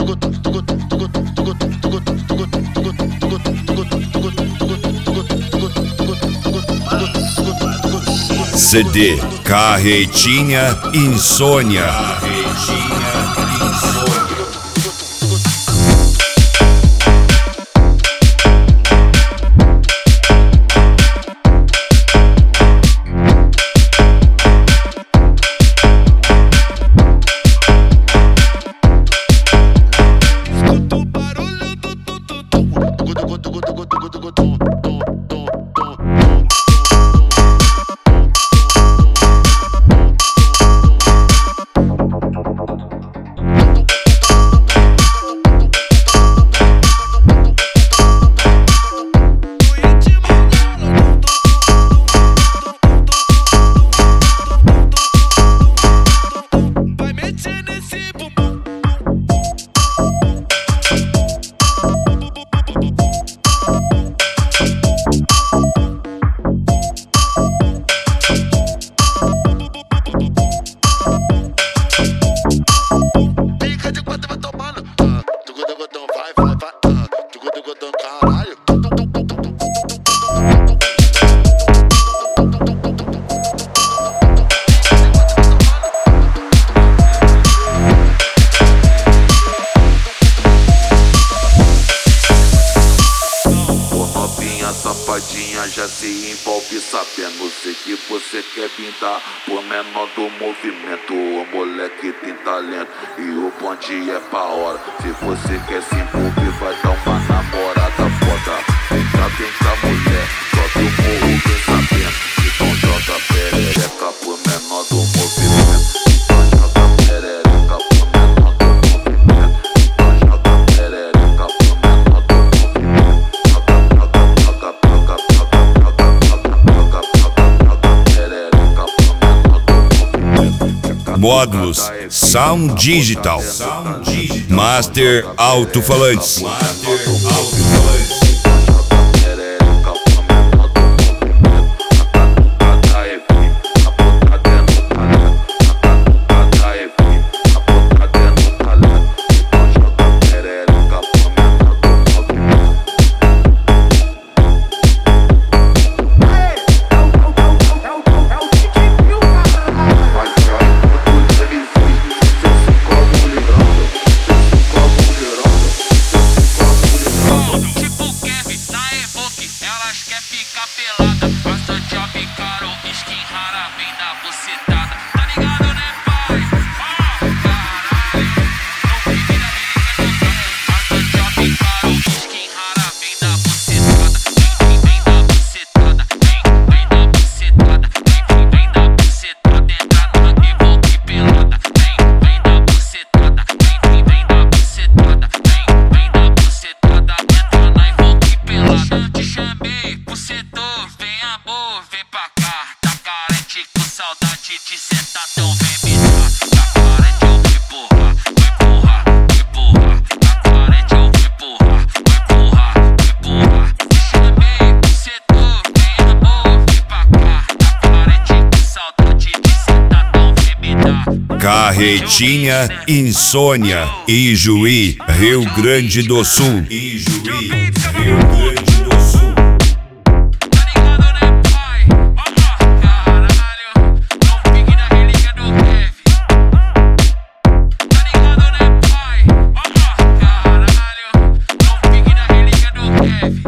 CD Carretinha Insônia. Safadinha, já se envolve sabendo. Sei que você quer brindar por menor do movimento. O moleque tem talento e o bonde é pra hora. Se você quer se envolver, vai dar uma namorada foda. Vem cá mulher, sobe o morro bem sabendo. Então joga perereca por menor do movimento. Então joga perereca por menor do movimento. Então joga perereca por menor do movimento. Módulos Sound Digital, Master Alto-Falantes. Carretinha Insônia, Ijuí, Rio Grande do Sul. Ijuí, Rio Grande do Sul. Heavy.